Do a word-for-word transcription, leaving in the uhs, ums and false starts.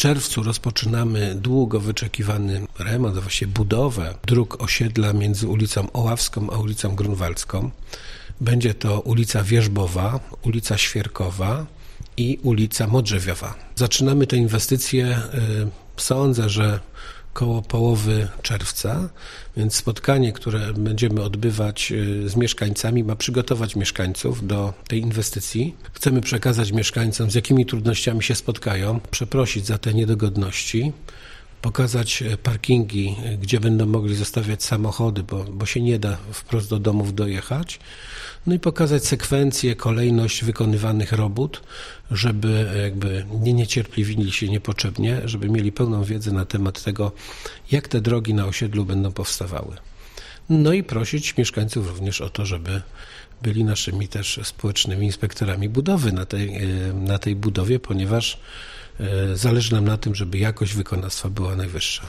czerwcu rozpoczynamy długo wyczekiwany remont, a właściwie budowę dróg osiedla między ulicą Oławską a ulicą Grunwaldzką. Będzie to ulica Wierzbowa, ulica Świerkowa i ulica Modrzewiowa. Zaczynamy te inwestycje, sądzę, że koło połowy czerwca, więc spotkanie, które będziemy odbywać z mieszkańcami, ma przygotować mieszkańców do tej inwestycji. Chcemy przekazać mieszkańcom, z jakimi trudnościami się spotkają, przeprosić za te niedogodności, pokazać parkingi, gdzie będą mogli zostawiać samochody, bo, bo się nie da wprost do domów dojechać. No i pokazać sekwencję, kolejność wykonywanych robót, żeby jakby nie niecierpliwili się niepotrzebnie, żeby mieli pełną wiedzę na temat tego, jak te drogi na osiedlu będą powstawały. No i prosić mieszkańców również o to, żeby byli naszymi też społecznymi inspektorami budowy na tej, na tej budowie, ponieważ zależy nam na tym, żeby jakość wykonawstwa była najwyższa.